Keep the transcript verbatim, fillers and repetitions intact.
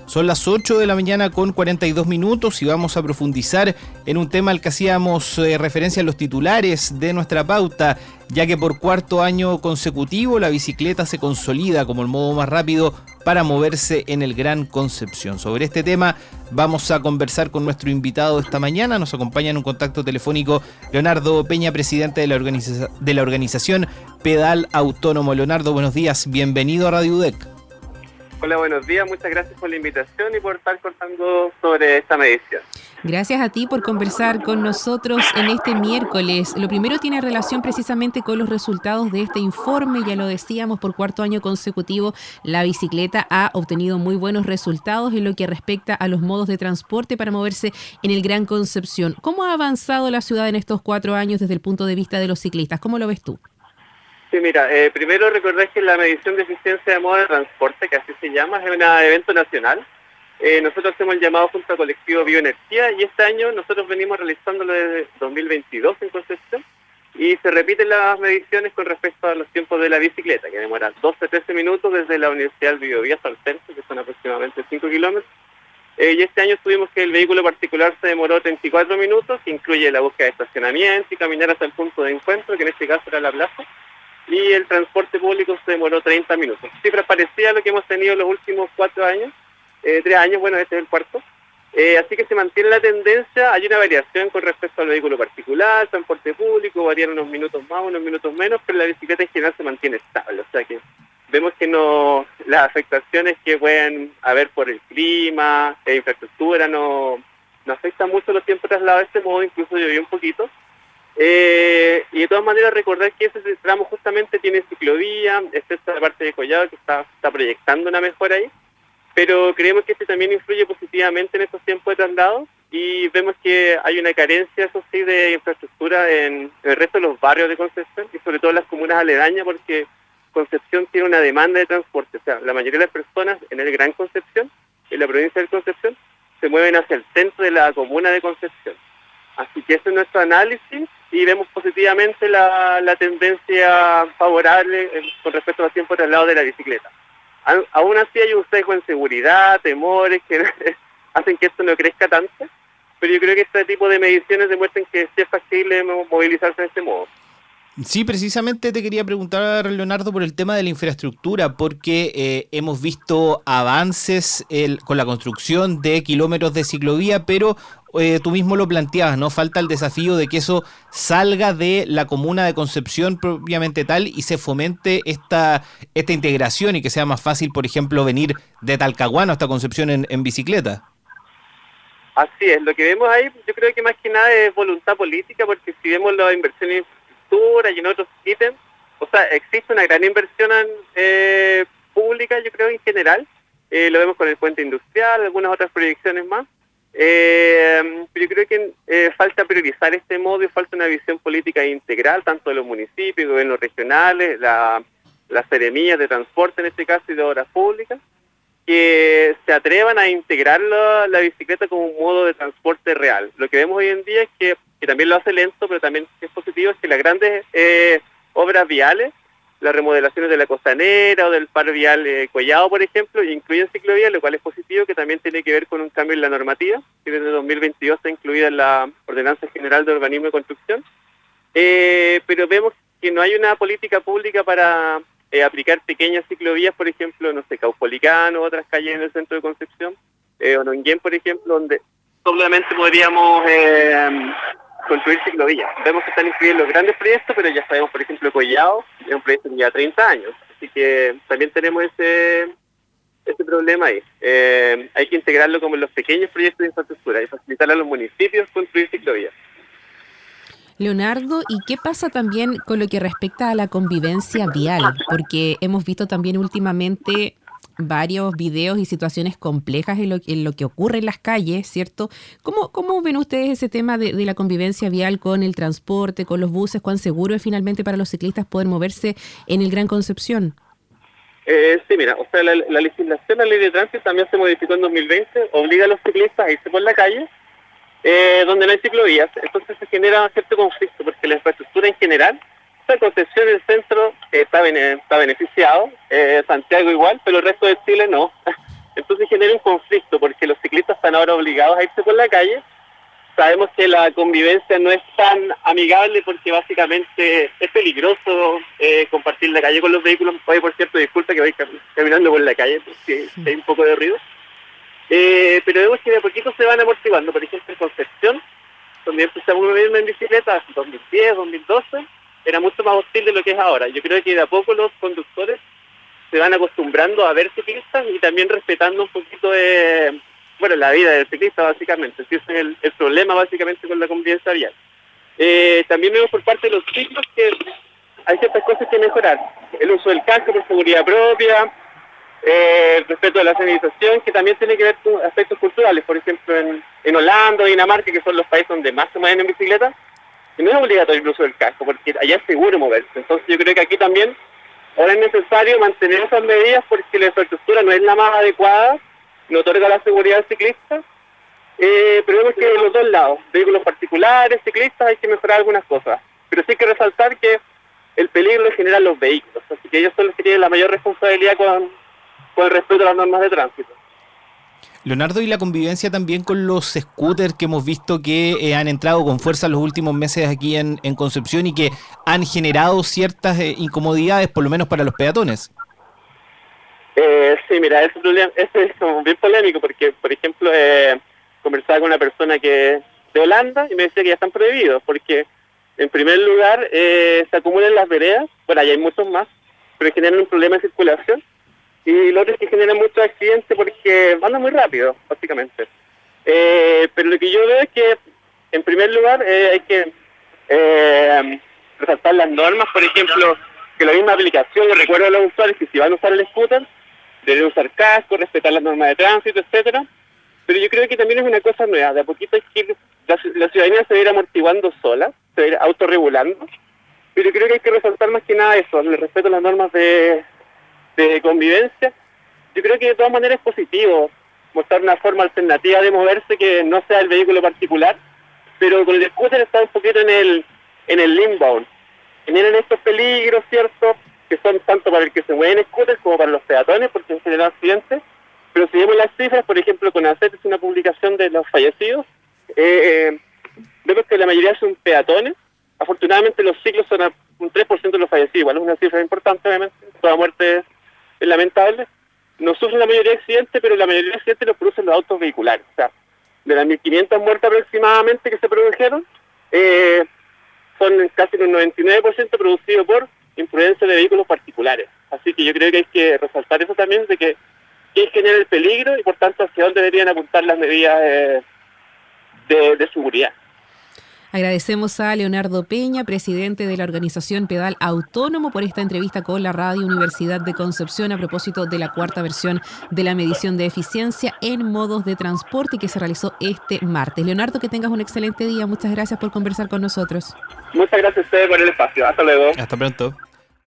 Son las ocho de la mañana con cuarenta y dos minutos y vamos a profundizar en un tema al que hacíamos eh, referencia en los titulares de nuestra pauta, ya que por cuarto año consecutivo la bicicleta se consolida como el modo más rápido para moverse en el Gran Concepción. Sobre este tema vamos a conversar con nuestro invitado esta mañana. Nos acompaña en un contacto telefónico Leonardo Peña, presidente de la, organiza- de la organización Pedal Autónomo. Leonardo, buenos días, bienvenido a Radio U D E C. Hola, buenos días, muchas gracias por la invitación y por estar contando sobre esta medición. Gracias a ti por conversar con nosotros en este miércoles. Lo primero tiene relación precisamente con los resultados de este informe. Ya lo decíamos, por cuarto año consecutivo la bicicleta ha obtenido muy buenos resultados en lo que respecta a los modos de transporte para moverse en el Gran Concepción. ¿Cómo ha avanzado la ciudad en estos cuatro años desde el punto de vista de los ciclistas? ¿Cómo lo ves tú? Sí, mira, eh, primero recordar que la medición de eficiencia de modo de transporte, que así se llama, es un evento nacional. Eh, nosotros hacemos el llamado junto al colectivo Bioenergía y este año nosotros venimos realizándolo desde dos mil veintidós en Concepción y se repiten las mediciones con respecto a los tiempos de la bicicleta, que demoran doce a trece minutos desde la Universidad del Biobío hasta el centro, que son aproximadamente cinco kilómetros. Eh, y este año tuvimos que el vehículo particular se demoró treinta y cuatro minutos, que incluye la búsqueda de estacionamiento y caminar hasta el punto de encuentro, que en este caso era la plaza. Y el transporte público se demoró treinta minutos. Cifras parecidas a lo que hemos tenido en los últimos cuatro años, eh, tres años, bueno, este es el cuarto. Eh, así que se mantiene la tendencia, hay una variación con respecto al vehículo particular, transporte público, varían unos minutos más, unos minutos menos, pero la bicicleta en general se mantiene estable. O sea que vemos que no las afectaciones que pueden haber por el clima, e infraestructura, no, no afectan mucho los tiempos de traslado de este modo, incluso llovió un poquito. Eh, y de todas maneras recordar que ese tramo justamente tiene ciclovía, excepto la parte de Collado que está, está proyectando una mejora ahí, pero creemos que este también influye positivamente en estos tiempos de traslado y vemos que hay una carencia, eso sí, de infraestructura en, en el resto de los barrios de Concepción y sobre todo en las comunas aledañas, porque Concepción tiene una demanda de transporte, o sea, la mayoría de las personas en el Gran Concepción, en la provincia de Concepción, se mueven hacia el centro de la comuna de Concepción. Así que ese es nuestro análisis y vemos positivamente la, la tendencia favorable con respecto a los tiempos de traslado de la bicicleta. A, aún así hay un sesgo en seguridad, temores que hacen que esto no crezca tanto, pero yo creo que este tipo de mediciones demuestran que sí es factible movilizarse de este modo. Sí, precisamente te quería preguntar, Leonardo, por el tema de la infraestructura, porque eh, hemos visto avances el, con la construcción de kilómetros de ciclovía, pero eh, tú mismo lo planteabas, ¿no? Falta el desafío de que eso salga de la comuna de Concepción propiamente tal y se fomente esta, esta integración y que sea más fácil, por ejemplo, venir de Talcahuano hasta Concepción en, en bicicleta. Así es, lo que vemos ahí yo creo que más que nada es voluntad política, porque si vemos las inversiones y en otros ítems, o sea, existe una gran inversión en, eh, pública, yo creo, en general, eh, lo vemos con el puente industrial, algunas otras proyecciones más, eh, pero yo creo que eh, falta priorizar este modo y falta una visión política integral, tanto de los municipios, gobiernos regionales, la, las seremías de transporte en este caso y de obras públicas, que se atrevan a integrar la, la bicicleta como un modo de transporte real. Lo que vemos hoy en día es que que también lo hace lento, pero también es positivo, es que las grandes eh, obras viales, las remodelaciones de la costanera o del par vial eh, Collado, por ejemplo, incluyen ciclovías, lo cual es positivo, que también tiene que ver con un cambio en la normativa, que desde dos mil veintidós está incluida en la Ordenanza General de Urbanismo y Construcción, eh, pero vemos que no hay una política pública para eh, aplicar pequeñas ciclovías, por ejemplo, no sé, Caupolicán o otras calles en el centro de Concepción, eh, o Nonguén, por ejemplo, donde solamente podríamos Eh, construir ciclovías. Vemos que están incluidos los grandes proyectos, pero ya sabemos, por ejemplo, Collado es un proyecto que lleva treinta años, así que también tenemos ese ese problema ahí. Eh, hay que integrarlo como en los pequeños proyectos de infraestructura y facilitar a los municipios construir ciclovías. Leonardo, ¿y qué pasa también con lo que respecta a la convivencia vial? Porque hemos visto también últimamente varios videos y situaciones complejas en lo, en lo que ocurre en las calles, ¿cierto? ¿Cómo, cómo ven ustedes ese tema de, de la convivencia vial con el transporte, con los buses? ¿Cuán seguro es finalmente para los ciclistas poder moverse en el Gran Concepción? Eh, sí, mira, o sea, la, la legislación, la ley de tránsito también se modificó en dos mil veinte, obliga a los ciclistas a irse por la calle, eh, donde no hay ciclovías, entonces se genera cierto conflicto, porque la infraestructura en general, o sea, Concepción, el centro, eh, está, bene, está beneficiado, eh, Santiago igual, pero el resto de Chile no. Entonces genera un conflicto, porque los ciclistas están ahora obligados a irse por la calle. Sabemos que la convivencia no es tan amigable porque básicamente es peligroso eh, compartir la calle con los vehículos. Hoy, por cierto, disculpa que voy cam- caminando por la calle porque hay un poco de ruido. Eh, pero vemos que de a poquito se van amortiguando. Por ejemplo, en Concepción, donde empezamos a moverme en bicicleta, dos mil diez, dos mil doce, era mucho más hostil de lo que es ahora. Yo creo que de a poco los conductores se van acostumbrando a ver ciclistas y también respetando un poquito de... bueno, la vida del ciclista, básicamente. Ese es el, el problema, básicamente, con la convivencia vial. Eh, también vemos por parte de los ciclos que hay ciertas cosas que mejorar. El uso del casco por seguridad propia, eh, el respeto a la señalización, que también tiene que ver con aspectos culturales. Por ejemplo, en, en Holanda o Dinamarca, que son los países donde más se mueven en bicicleta, y no es obligatorio el uso del casco, porque allá es seguro moverse. Entonces yo creo que aquí también ahora es necesario mantener esas medidas porque la infraestructura no es la más adecuada, no otorga la seguridad al ciclista, eh, pero vemos que de los dos lados, vehículos particulares, ciclistas, hay que mejorar algunas cosas. Pero sí hay que resaltar que el peligro lo generan los vehículos, así que ellos son los que tienen la mayor responsabilidad con, con el respeto a las normas de tránsito. Leonardo, y la convivencia también con los scooters que hemos visto que eh, han entrado con fuerza en los últimos meses aquí en, en Concepción y que han generado ciertas eh, incomodidades, por lo menos para los peatones. Eh, sí, mira, ese, problema, ese es como bien polémico porque, por ejemplo, eh, conversaba con una persona que de Holanda y me decía que ya están prohibidos porque, en primer lugar, eh, se acumulan las veredas, bueno, ahí hay muchos más, pero generan un problema de circulación. Y lo otro es que generan muchos accidentes porque andan muy rápido, básicamente. Eh, pero lo que yo veo es que, en primer lugar, eh, hay que eh, resaltar las normas. Por ejemplo, que la misma aplicación le recuerda a los usuarios que si van a usar el scooter, deben usar casco, respetar las normas de tránsito, etcétera. Pero yo creo que también es una cosa nueva. De a poquito hay que ir, la, la ciudadanía se va a ir amortiguando sola, se va a ir autorregulando. Pero creo que hay que resaltar más que nada eso, el respeto a las normas de... de convivencia. Yo creo que de todas maneras es positivo mostrar una forma alternativa de moverse que no sea el vehículo particular, pero con el scooter está un poquito en el en el limbo. Generan estos peligros, ¿cierto?, que son tanto para el que se mueve en scooter como para los peatones, porque se generan accidentes. Pero si vemos las cifras, por ejemplo, con ACET es una publicación de los fallecidos, eh, vemos que la mayoría son peatones. Afortunadamente los ciclos son a un tres por ciento de los fallecidos, igual es una cifra importante, obviamente, toda muerte es es lamentable. No sufren la mayoría de accidentes, pero la mayoría de accidentes los producen los autos vehiculares. O sea, de las mil quinientas muertes aproximadamente que se produjeron, eh, son casi un noventa y nueve por ciento producidos por imprudencia de vehículos particulares. Así que yo creo que hay que resaltar eso también, de que, que genera el peligro y por tanto hacia dónde deberían apuntar las medidas eh, de, de seguridad. Agradecemos a Leonardo Peña, presidente de la organización Pedal Autónomo, por esta entrevista con la Radio Universidad de Concepción a propósito de la cuarta versión de la medición de eficiencia en modos de transporte que se realizó este martes. Leonardo, que tengas un excelente día. Muchas gracias por conversar con nosotros. Muchas gracias a ustedes por el espacio. Hasta luego. Hasta pronto.